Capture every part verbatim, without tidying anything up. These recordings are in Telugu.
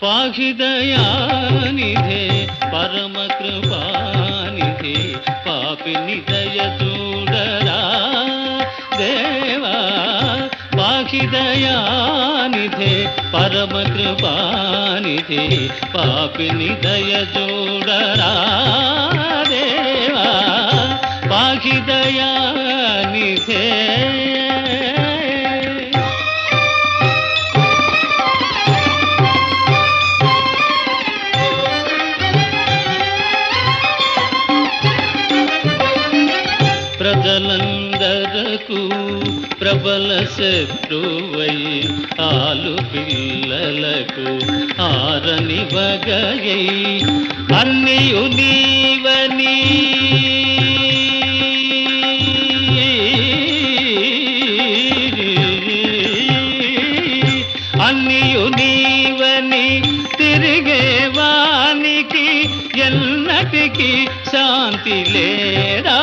పాహి దయానిధే పరమ కృపానిధే పాపిని దయ చూడరా దేవా పాహి దయానిధే పరమ కృపానిధే పాపిని దయ చూడరా దేవా పాహి దయానిధే ప్రజలందరకు ప్రబల శత్రువై ఆలు పిల్లలకు ఆరని వగయై అన్నియు నీవని అన్నియు నీవని తిరిగేవానికి ఎన్నటికి శాంతి లేడా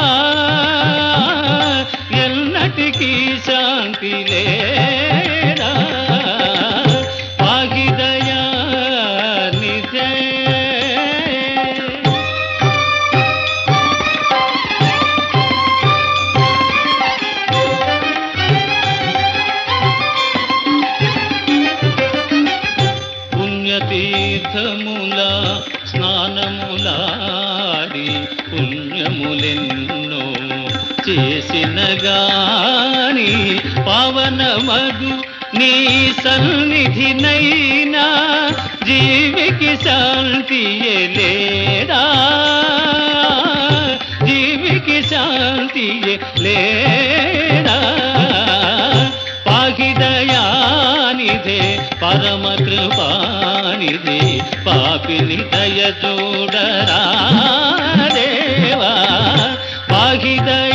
ఎన్నటికి శాంతి లేడా పాహి దయానిధే పుణ్యతీర్థముల స్నానములాడి పుణ్యములెన్నో చేసిన గాని పవనమగు నీ సన్నిధినైనా జీవికి శాంతి లేడా జీవికి శాంతి లేడా పాహి దయానిధే పరమ కృపానిధే పాపిని దయ చూడరా దేవా పాహి దయ